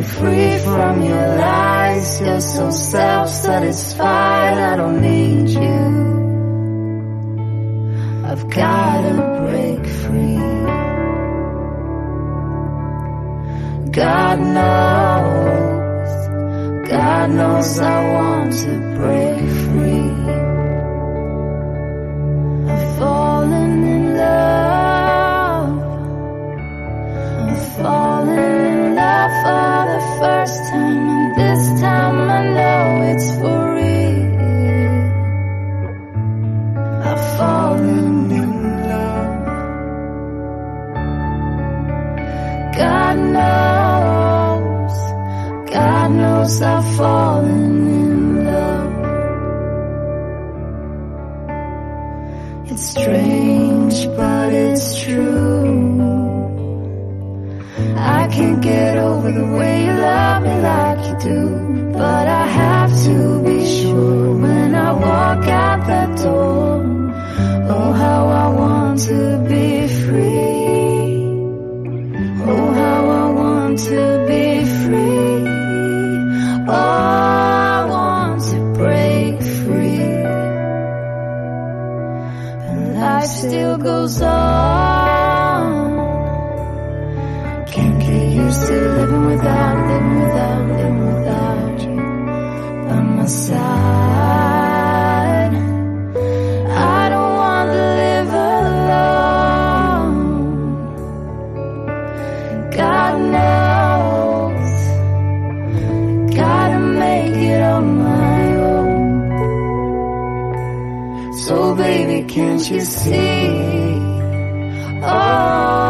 break free from your lies. You're so self-satisfied, I don't need you. I've gotta break free. God knows I want to break free. I've fallen in love. I've fallen in love for the first time, and this time I know it's for real. I've fallen in love. God knows I've fallen in love. It's strange, but it's true. I can't get over the way you love me like you do, but I have to be sure when I walk out that door. Oh, how I want to be free. Oh, how I want to be free. Oh, I want to break free. And life still goes on. Can't get used to living without you by my side. I don't want to live alone. God knows, gotta make it on my own. So baby, can't you see? Oh,